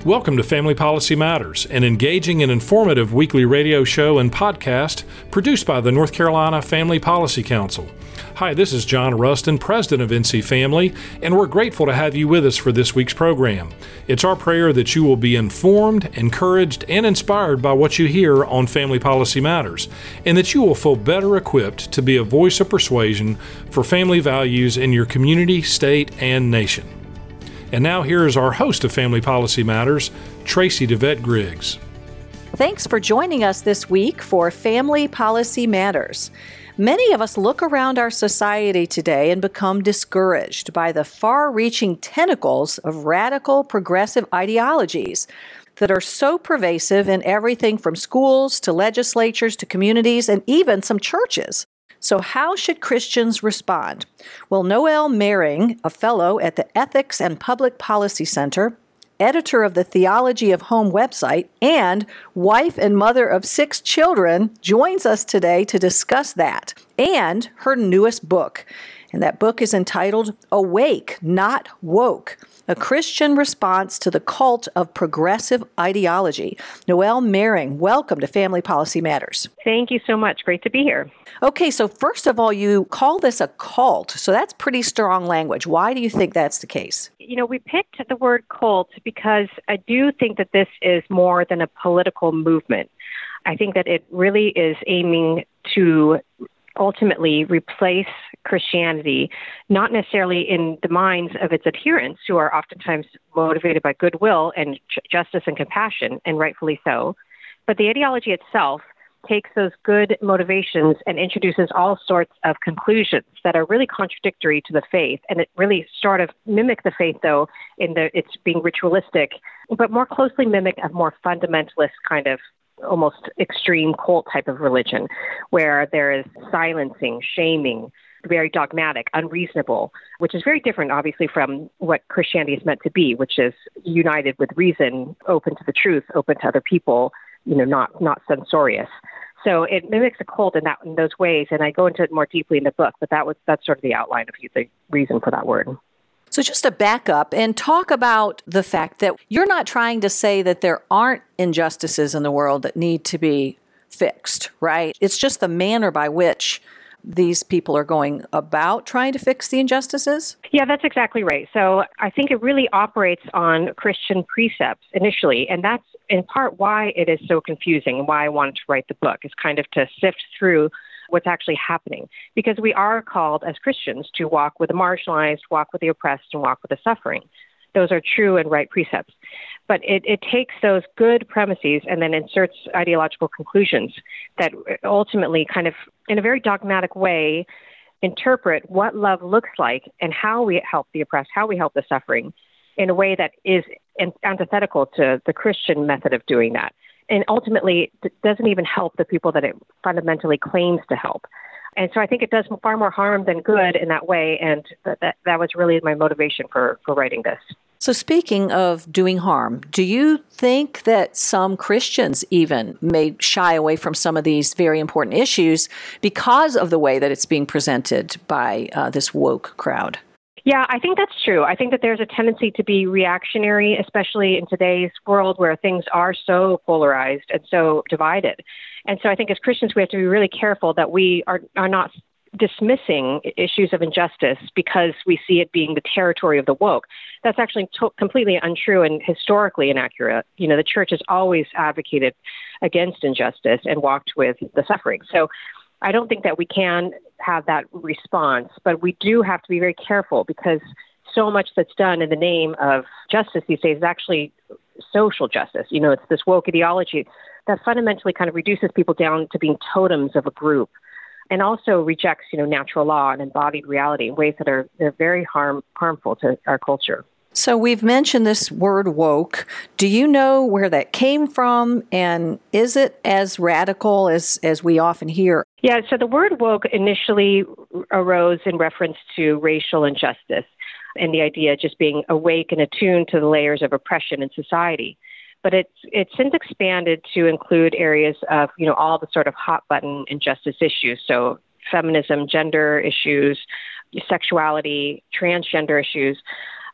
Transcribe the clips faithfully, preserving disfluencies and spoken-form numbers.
Welcome to Family Policy Matters, an engaging and informative weekly radio show and podcast produced by the North Carolina Family Policy Council. Hi, this is John Rustin, President of N C Family, and we're grateful to have you with us for this week's program. It's our prayer that you will be informed, encouraged, and inspired by what you hear on Family Policy Matters, and that you will feel better equipped to be a voice of persuasion for family values in your community, state, and nation. And now here is our host of Family Policy Matters, Tracy DeVette Griggs. Thanks for joining us this week for Family Policy Matters. Many of us look around our society today and become discouraged by the far-reaching tentacles of radical progressive ideologies that are so pervasive in everything from schools to legislatures to communities and even some churches. So how should Christians respond? Well, Noelle Mehring, a fellow at the Ethics and Public Policy Center, editor of the Theology of Home website, and wife and mother of six children, joins us today to discuss that and her newest book. And that book is entitled Awake, Not Woke, a Christian Response to the Cult of Progressive Ideology. Noelle Mehring, welcome to Family Policy Matters. Thank you so much. Great to be here. Okay, so first of all, you call this a cult, so that's pretty strong language. Why do you think that's the case? You know, we picked the word cult because I do think that this is more than a political movement. I think that it really is aiming to ultimately replace Christianity, not necessarily in the minds of its adherents, who are oftentimes motivated by goodwill and justice and compassion, and rightfully so, but the ideology itself takes those good motivations and introduces all sorts of conclusions that are really contradictory to the faith. And it really sort of mimic the faith, though, in the it's being ritualistic, but more closely mimic a more fundamentalist kind of almost extreme cult type of religion, where there is silencing, shaming, very dogmatic, unreasonable, which is very different, obviously, from what Christianity is meant to be, which is united with reason, open to the truth, open to other people, you know, not not censorious. So it mimics a cult in that in those ways, and I go into it more deeply in the book. But that was that's sort of the outline of the reason for that word. So just to back up and talk about the fact that you're not trying to say that there aren't injustices in the world that need to be fixed, right? It's just the manner by which these people are going about trying to fix the injustices? Yeah, that's exactly right. So I think it really operates on Christian precepts initially, and that's in part why it is so confusing and why I wanted to write the book, is kind of to sift through what's actually happening. Because we are called as Christians to walk with the marginalized, walk with the oppressed, and walk with the suffering. Those are true and right precepts. But it, it takes those good premises and then inserts ideological conclusions that ultimately kind of, in a very dogmatic way, interpret what love looks like and how we help the oppressed, how we help the suffering, in a way that is antithetical to the Christian method of doing that. And ultimately, it doesn't even help the people that it fundamentally claims to help. And so I think it does far more harm than good in that way, and that that, that was really my motivation for, for writing this. So speaking of doing harm, do you think that some Christians even may shy away from some of these very important issues because of the way that it's being presented by uh, this woke crowd? Yeah, I think that's true. I think that there's a tendency to be reactionary, especially in today's world where things are so polarized and so divided. And so I think as Christians, we have to be really careful that we are, are not dismissing issues of injustice because we see it being the territory of the woke. That's actually to- completely untrue and historically inaccurate. You know, the church has always advocated against injustice and walked with the suffering. So I don't think that we can have that response, but we do have to be very careful because so much that's done in the name of justice these days is actually social justice. You know, it's this woke ideology that fundamentally kind of reduces people down to being totems of a group, and also rejects, you know, natural law and embodied reality in ways that are they're very harm, harmful to our culture. So we've mentioned this word woke. Do you know where that came from, and is it as radical as, as we often hear? Yeah, so the word woke initially arose in reference to racial injustice and the idea of just being awake and attuned to the layers of oppression in society. But it's it's since expanded to include areas of, you know, all the sort of hot button injustice issues. So feminism, gender issues, sexuality, transgender issues.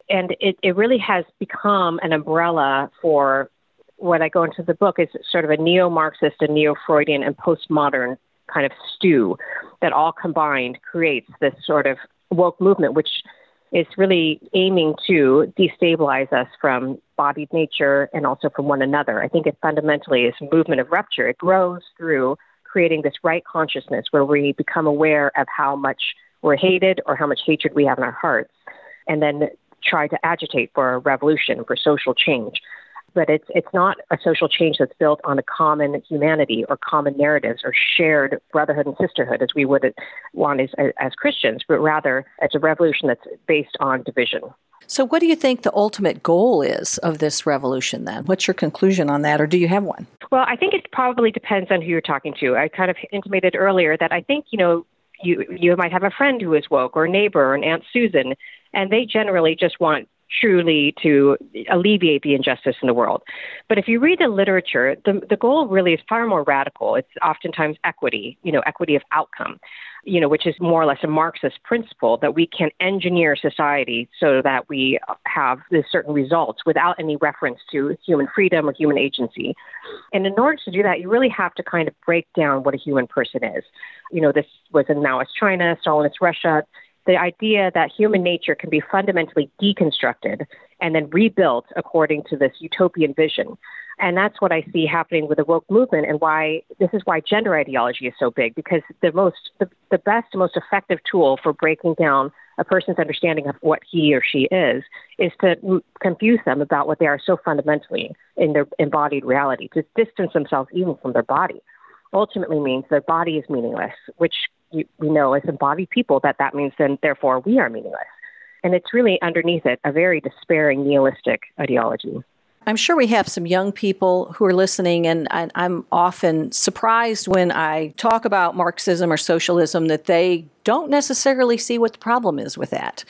And it, it really has become an umbrella for what I go into the book is sort of a neo-Marxist and neo-Freudian and postmodern kind of stew that all combined creates this sort of woke movement, which is really aiming to destabilize us from bodied nature and also from one another. I think it fundamentally is a movement of rupture. It grows through creating this right consciousness where we become aware of how much we're hated or how much hatred we have in our hearts, and then try to agitate for a revolution, for social change. But it's it's not a social change that's built on a common humanity or common narratives or shared brotherhood and sisterhood as we would want as, as Christians, but rather it's a revolution that's based on division. So what do you think the ultimate goal is of this revolution then? What's your conclusion on that, or do you have one? Well, I think it probably depends on who you're talking to. I kind of intimated earlier that I think, you know, you you might have a friend who is woke or a neighbor or an Aunt Susan, and they generally just want truly to alleviate the injustice in the world. But if you read the literature, the, the goal really is far more radical. It's oftentimes equity, you know, equity of outcome, you know, which is more or less a Marxist principle that we can engineer society so that we have this certain results without any reference to human freedom or human agency. And in order to do that, you really have to kind of break down what a human person is. You know, this was in Maoist China, Stalinist Russia. The idea that human nature can be fundamentally deconstructed and then rebuilt according to this utopian vision. And that's what I see happening with the woke movement, and why this is why gender ideology is so big, because the most, the, the best, most effective tool for breaking down a person's understanding of what he or she is, is to m- confuse them about what they are so fundamentally in their embodied reality, to distance themselves even from their body. Ultimately means their body is meaningless, which we know as embodied people that that means then therefore we are meaningless. And it's really underneath it a very despairing nihilistic ideology. I'm sure we have some young people who are listening, and I, I'm often surprised when I talk about Marxism or socialism that they don't necessarily see what the problem is with that.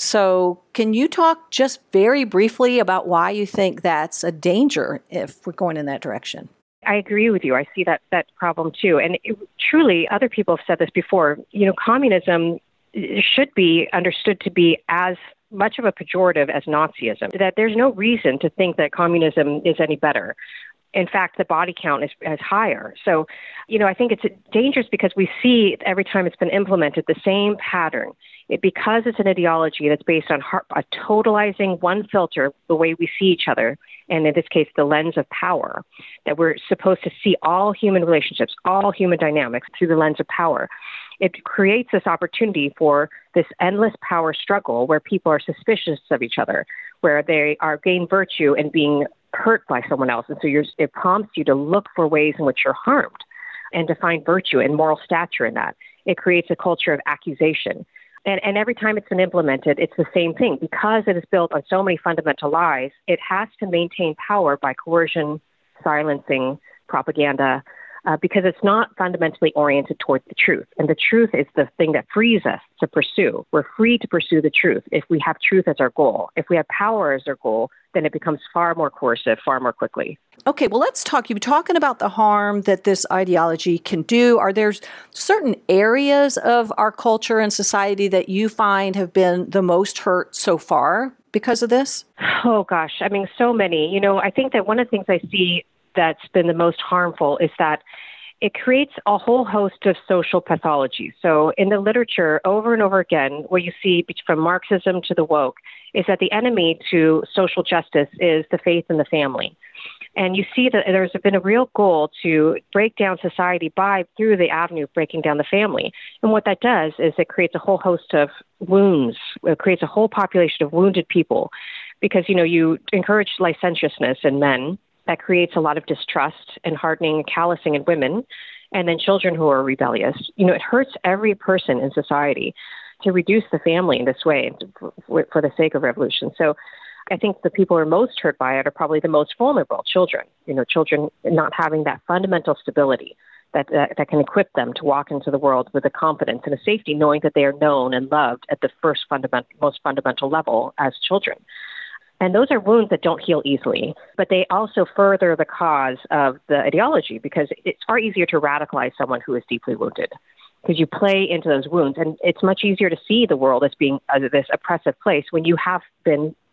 So can you talk just very briefly about why you think that's a danger if we're going in that direction? I agree with you. I see that that problem too. And it, truly, other people have said this before, you know, communism should be understood to be as much of a pejorative as Nazism, that there's no reason to think that communism is any better. In fact, the body count is, is higher. So, you know, I think it's dangerous because we see every time it's been implemented the same pattern. It, because it's an ideology that's based on heart, a totalizing one filter, the way we see each other, and in this case, the lens of power, that we're supposed to see all human relationships, all human dynamics through the lens of power. It creates this opportunity for this endless power struggle where people are suspicious of each other, where they are gain virtue in being hurt by someone else. And so you're, it prompts you to look for ways in which you're harmed and to find virtue and moral stature in that. It creates a culture of accusation. And, and every time it's been implemented, it's the same thing. Because it is built on so many fundamental lies, it has to maintain power by coercion, silencing, propaganda, uh, because it's not fundamentally oriented towards the truth. And the truth is the thing that frees us to pursue. We're free to pursue the truth if we have truth as our goal. If we have power as our goal, then it becomes far more coercive, far more quickly. Okay, well, let's talk. You're talking about the harm that this ideology can do. Are there certain areas of our culture and society that you find have been the most hurt so far because of this? Oh, gosh. I mean, so many. You know, I think that one of the things I see that's been the most harmful is that it creates a whole host of social pathology. So in the literature, over and over again, what you see from Marxism to the woke is that the enemy to social justice is the faith in the family. And you see that there's been a real goal to break down society by through the avenue of breaking down the family. And what that does is it creates a whole host of wounds. It creates a whole population of wounded people because, you know, you encourage licentiousness in men. That creates a lot of distrust and hardening and callousing in women, and then children who are rebellious. You know, it hurts every person in society to reduce the family in this way for, for the sake of revolution. So I think the people who are most hurt by it are probably the most vulnerable, children. You know, children not having that fundamental stability that, that, that can equip them to walk into the world with a confidence and a safety, knowing that they are known and loved at the first fundamental, most fundamental level as children. And those are wounds that don't heal easily, but they also further the cause of the ideology because it's far easier to radicalize someone who is deeply wounded because you play into those wounds. And it's much easier to see the world as being uh, this oppressive place when you have been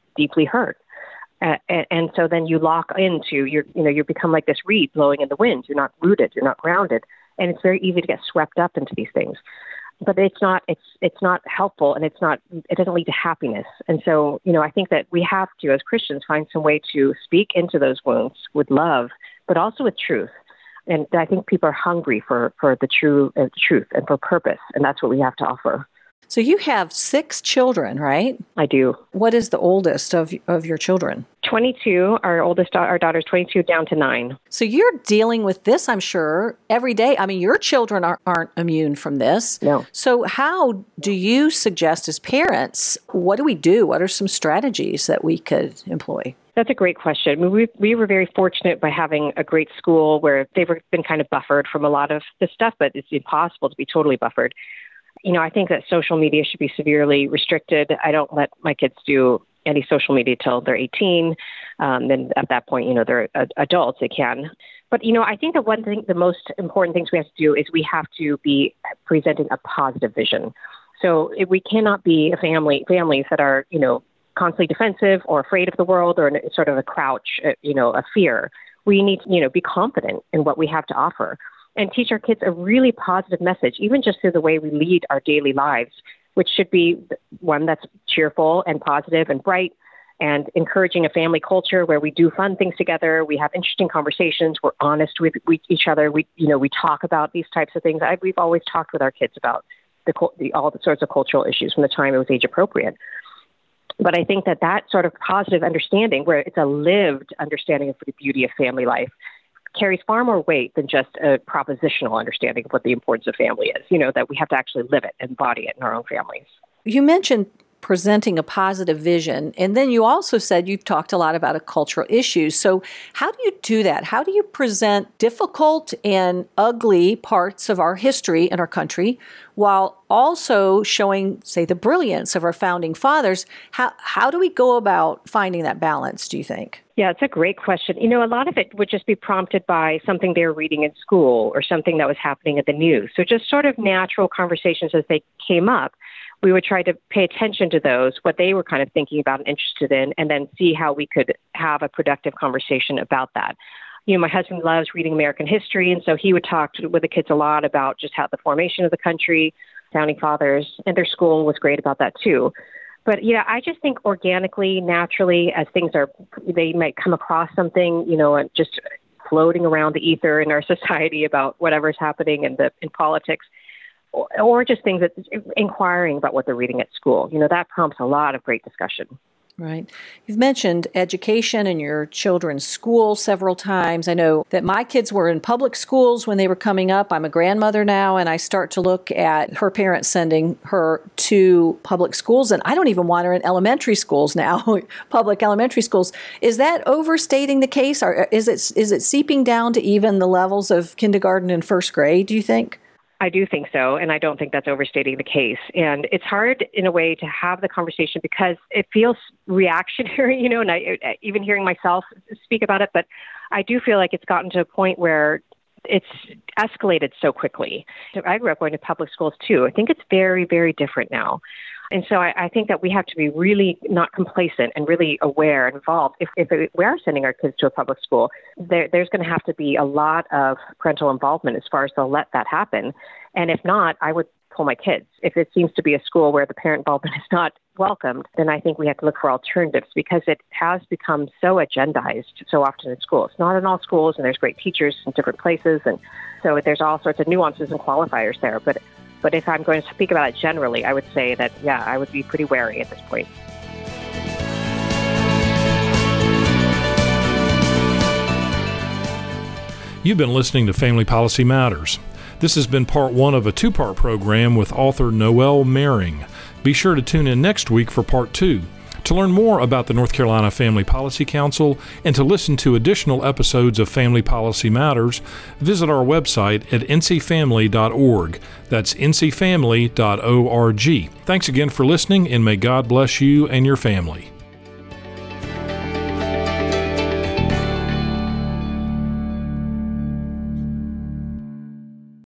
deeply hurt. Uh, and, and so then you lock into, you're, you know, you become like this reed blowing in the wind. You're not rooted, you're not grounded. And it's very easy to get swept up into these things. But it's not, it's, it's not helpful, and it's not, it doesn't lead to happiness. And so, you know, I think that we have to, as Christians, find some way to speak into those wounds with love, but also with truth. And I think people are hungry for, for the true uh, truth and for purpose. And that's what we have to offer. So you have six children, right? I do. What is the oldest of of your children? twenty-two. Our oldest, our daughter's twenty-two, down to nine. So you're dealing with this, I'm sure, every day. I mean, your children are, aren't immune from this. No. So how do you suggest as parents, what do we do? What are some strategies that we could employ? That's a great question. I mean, we we were very fortunate by having a great school where they've been kind of buffered from a lot of the stuff, but it's impossible to be totally buffered. You know, I think that social media should be severely restricted. I don't let my kids do any social media till they're eighteen. Um, then at that point, you know, they're uh, adults, they can. But, you know, I think that one thing, the most important things we have to do is we have to be presenting a positive vision. So if we cannot be a family, families that are, you know, constantly defensive or afraid of the world or in a, sort of a crouch, uh, you know, a fear. We need to, you know, be confident in what we have to offer and teach our kids a really positive message, even just through the way we lead our daily lives, which should be one that's cheerful and positive and bright and encouraging a family culture where we do fun things together. We have interesting conversations. We're honest with, with each other. We, you know, we talk about these types of things. I, we've always talked with our kids about the, the all the sorts of cultural issues from the time it was age appropriate. But I think that that sort of positive understanding, where it's a lived understanding of the beauty of family life, carries far more weight than just a propositional understanding of what the importance of family is, you know, that we have to actually live it and embody it in our own families. You mentioned presenting a positive vision, and then you also said you've talked a lot about a cultural issues. So how do you do that? How do you present difficult and ugly parts of our history and our country while also showing, say, the brilliance of our founding fathers? How how do we go about finding that balance, do you think? Yeah, it's a great question. You know, a lot of it would just be prompted by something they were reading in school or something that was happening in the news. So just sort of natural conversations as they came up. We would try to pay attention to those, what they were kind of thinking about and interested in, and then see how we could have a productive conversation about that. You know, my husband loves reading American history, and so he would talk to, with the kids a lot about just how the formation of the country, founding fathers, and their school was great about that too. But, yeah, I just think organically, naturally, as things are, they might come across something, you know, just floating around the ether in our society about whatever's happening in the in politics, or, or just things that inquiring about what they're reading at school. You know, that prompts a lot of great discussion. Right. You've mentioned education in your children's school several times. I know that my kids were in public schools when they were coming up. I'm a grandmother now, and I start to look at her parents sending her to public schools, and I don't even want her in elementary schools now, public elementary schools. Is that overstating the case, or is it is it seeping down to even the levels of kindergarten and first grade, do you think? I do think so, and I don't think that's overstating the case. And it's hard in a way to have the conversation because it feels reactionary, you know, and I, even hearing myself speak about it, but I do feel like it's gotten to a point where it's escalated so quickly. I grew up going to public schools too. I think it's very, very different now. And so I, I think that we have to be really not complacent and really aware and involved. If, if we are sending our kids to a public school, there, there's going to have to be a lot of parental involvement as far as they'll let that happen. And if not, I would pull my kids. If it seems to be a school where the parent involvement is not welcomed, then I think we have to look for alternatives because it has become so agendized so often in schools. Not in all schools, and there's great teachers in different places. And so there's all sorts of nuances and qualifiers there. But But if I'm going to speak about it generally, I would say that, yeah, I would be pretty wary at this point. You've been listening to Family Policy Matters. This has been part one of a two-part program with author Noelle Mehring. Be sure to tune in next week for part two. To learn more about the North Carolina Family Policy Council and to listen to additional episodes of Family Policy Matters, visit our website at n c family dot org. That's n c family dot org. Thanks again for listening, and may God bless you and your family.